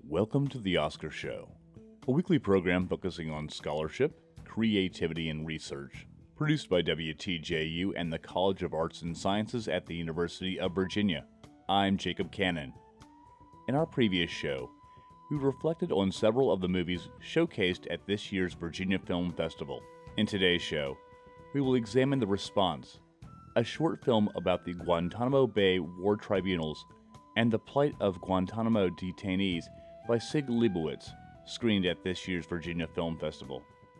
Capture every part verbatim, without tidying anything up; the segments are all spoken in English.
Welcome to the Oscar Show, a weekly program focusing on scholarship, creativity, and research, produced by W T J U and the College of Arts and Sciences at the University of Virginia. I'm Jacob Cannon. In our previous show, we reflected on several of the movies showcased at this year's Virginia Film Festival. In today's show, we will examine The Response, a short film about the Guantanamo Bay War Tribunals and the plight of Guantanamo detainees by Sig Leibowitz, screened at this year's Virginia Film Festival.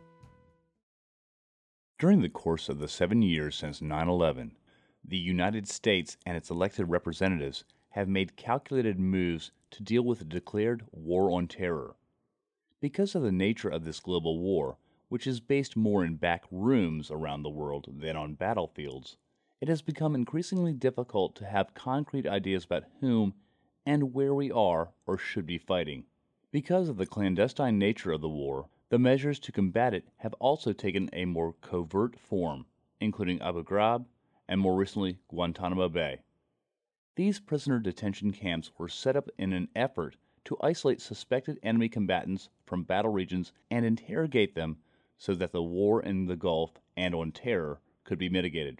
During the course of the seven years since nine eleven, the United States and its elected representatives have made calculated moves to deal with the declared War on Terror. Because of the nature of this global war, which is based more in back rooms around the world than on battlefields, it has become increasingly difficult to have concrete ideas about whom and where we are or should be fighting. Because of the clandestine nature of the war, the measures to combat it have also taken a more covert form, including Abu Ghraib and more recently Guantanamo Bay. These prisoner detention camps were set up in an effort to isolate suspected enemy combatants from battle regions and interrogate them so that the war in the Gulf and on terror could be mitigated.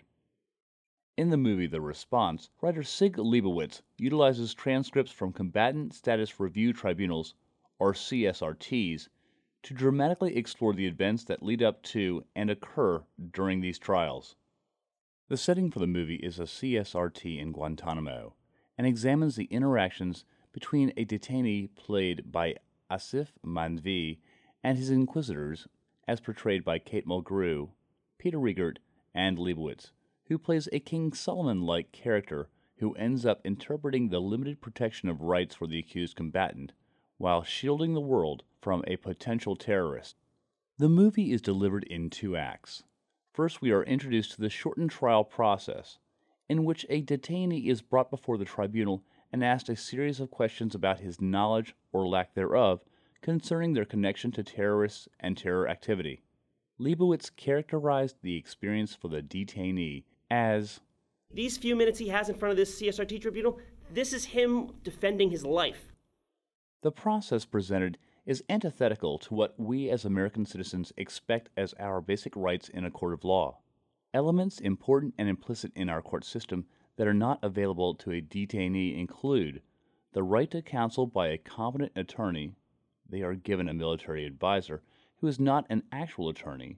In the movie The Response, writer Sig Leibowitz utilizes transcripts from Combatant Status Review Tribunals, or C S R Ts, to dramatically explore the events that lead up to and occur during these trials. The setting for the movie is a C S R T in Guantanamo and examines the interactions between a detainee played by Asif Mandvi and his inquisitors, as portrayed by Kate Mulgrew, Peter Riegert, and Leibowitz, who plays a King Solomon-like character who ends up interpreting the limited protection of rights for the accused combatant while shielding the world from a potential terrorist. The movie is delivered in two acts. First, we are introduced to the shortened trial process, in which a detainee is brought before the tribunal and asked a series of questions about his knowledge or lack thereof concerning their connection to terrorists and terror activity. Leibowitz characterized the experience for the detainee as, "These few minutes he has in front of this C S R T tribunal, this is him defending his life." The process presented is antithetical to what we as American citizens expect as our basic rights in a court of law. Elements important and implicit in our court system that are not available to a detainee include the right to counsel by a competent attorney. They are given a military advisor who is not an actual attorney,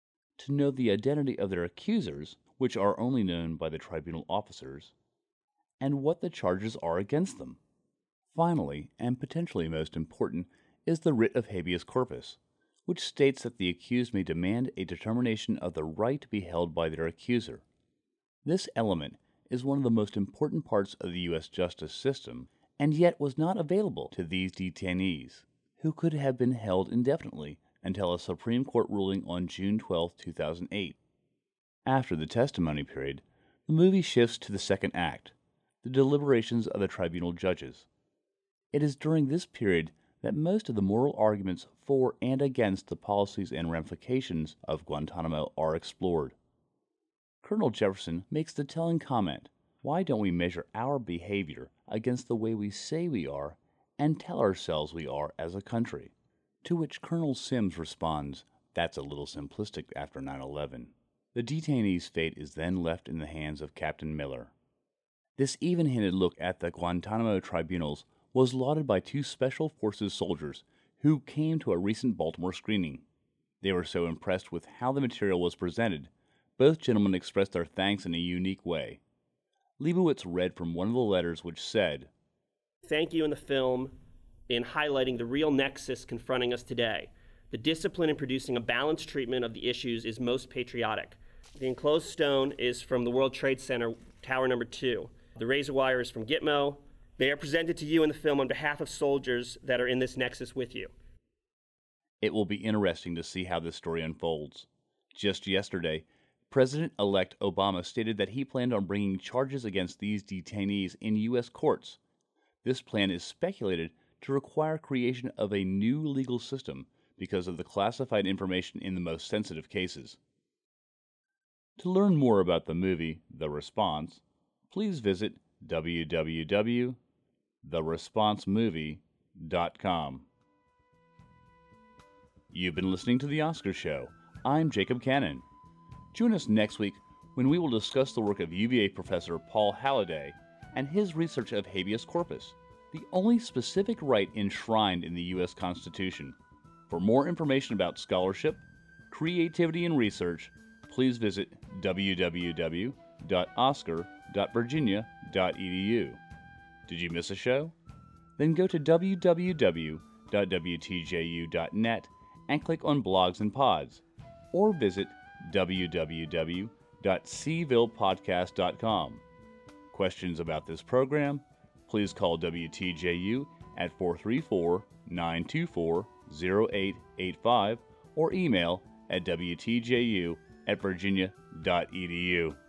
to know the identity of their accusers, which are only known by the tribunal officers, and what the charges are against them. Finally, and potentially most important, is the writ of habeas corpus, which states that the accused may demand a determination of the right to be held by their accuser. This element is one of the most important parts of the U S justice system, and yet was not available to these detainees, who could have been held indefinitely until a Supreme Court ruling on June twelfth, two thousand eight. After the testimony period, the movie shifts to the second act, the deliberations of the tribunal judges. It is during this period that most of the moral arguments for and against the policies and ramifications of Guantanamo are explored. Colonel Jefferson makes the telling comment, "Why don't we measure our behavior against the way we say we are and tell ourselves we are as a country?" To which Colonel Sims responds, "That's a little simplistic after nine eleven. The detainee's fate is then left in the hands of Captain Miller. This even-handed look at the Guantanamo tribunals was lauded by two Special Forces soldiers who came to a recent Baltimore screening. They were so impressed with how the material was presented, both gentlemen expressed their thanks in a unique way. Leibowitz read from one of the letters which said, "Thank you in the film in highlighting the real nexus confronting us today. The discipline in producing a balanced treatment of the issues is most patriotic. The enclosed stone is from the World Trade Center, Tower Number Two. The razor wire is from Gitmo. They are presented to you in the film on behalf of soldiers that are in this nexus with you." It will be interesting to see how this story unfolds. Just yesterday, President-elect Obama stated that he planned on bringing charges against these detainees in U S courts. This plan is speculated to require creation of a new legal system because of the classified information in the most sensitive cases. To learn more about the movie The Response, please visit w w w dot the response movie dot com. You've been listening to The Oscar Show. I'm Jacob Cannon. Join us next week when we will discuss the work of U V A professor Paul Halliday and his research of habeas corpus, the only specific right enshrined in the U S Constitution. For more information about scholarship, creativity, and research, please visit w w w dot oscar dot virginia dot e d u. Did you miss a show? Then go to w w w dot w t j u dot net and click on Blogs and Pods, or visit w w w dot c ville podcast dot com. Questions about this program? Please call W T J U at four three four, nine two four, zero eight eight five or email at w t j u at virginia dot e d u.